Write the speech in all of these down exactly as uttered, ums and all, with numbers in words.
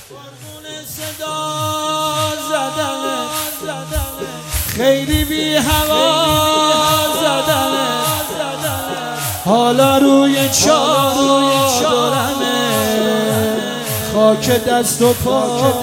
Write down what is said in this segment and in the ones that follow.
صدا زدنه خیلی بی هوا زدنه حالا روی چادرمه خاک دست و پا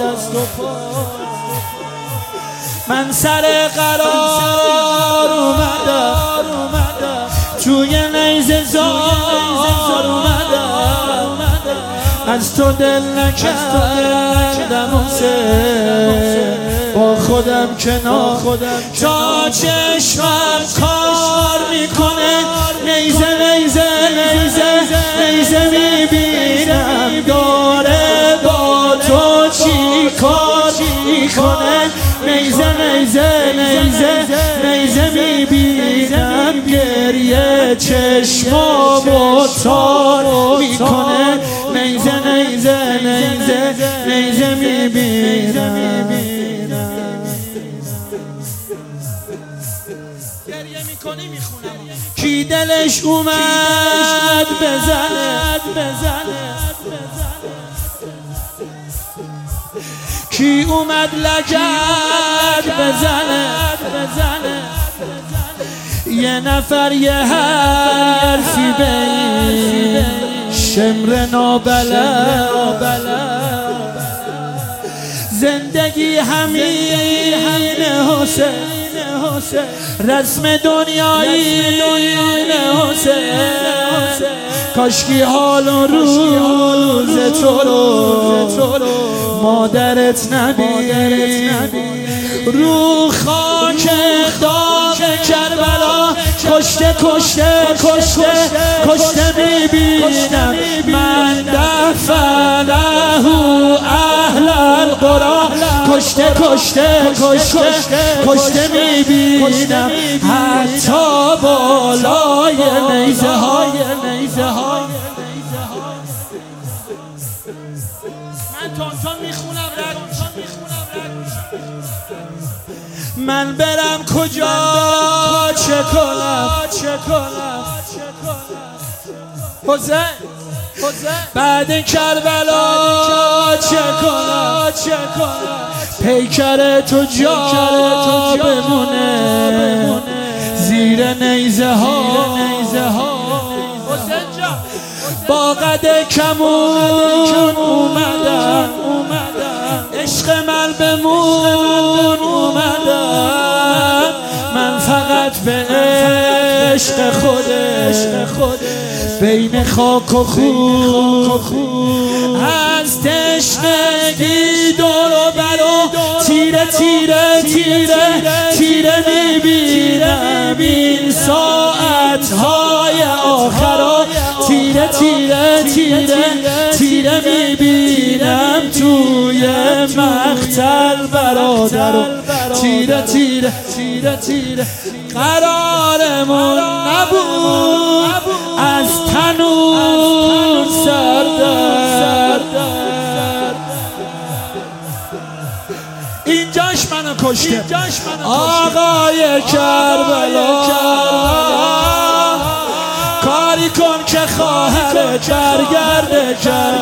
من سر قرار اومدم توی نیزه زار اومدم از تو دل نکردم حسین با خودم کنار تا چشمم کار میکنه نیزه نیزه نیزه نیزه میبینم داره با تو چی کار میکنه نیزه نیزه نیزه نیزه میبینم گریه چشمامو تار میکنه نیزه نیزه نیزه نیزه میبینم گریه میکنی میخونم کی دلش اومد بزنه کی اومد لگد بزنه یه نفر یه حرفی بین شمر نابلد زندگی همینه حسین رسم دنیایی حسین کاشکی حال و روز تو رو مادرت نبید رو خاک داغ کربلا کشته کشته کشته کشته میبینم من دفنه اهل القرى کشته کشته کشته کشته میبینم حتی بالای نیزه های نیزه های من تونتون میخونم رد من برم کجا چه کنم حسین بعد کربلا چه کنم پیکر تو جا بمونه زیر نیزه ها با قد کمون اومدم عشق ملبمون اومدم من فقط به عشق خودش بین خاک و خون از تشنگی دور و برو تیره تیره تیره تیره میبینم این ساعتهای آخرا تیره تیره تیره تیره میبینم توی مقتل برادر تیره تیره تیره تیره قرارمون نبود از تنور سردر اینجاش منو کشته آقای کربلا کاری کن که خواهرت برگرده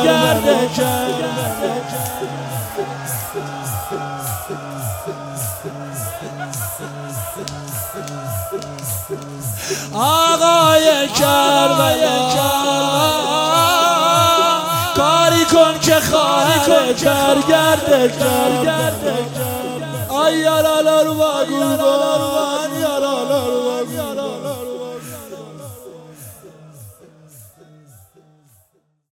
آقای کربلا کاری کن که خواهرت برگرده آیا لالا رو باگو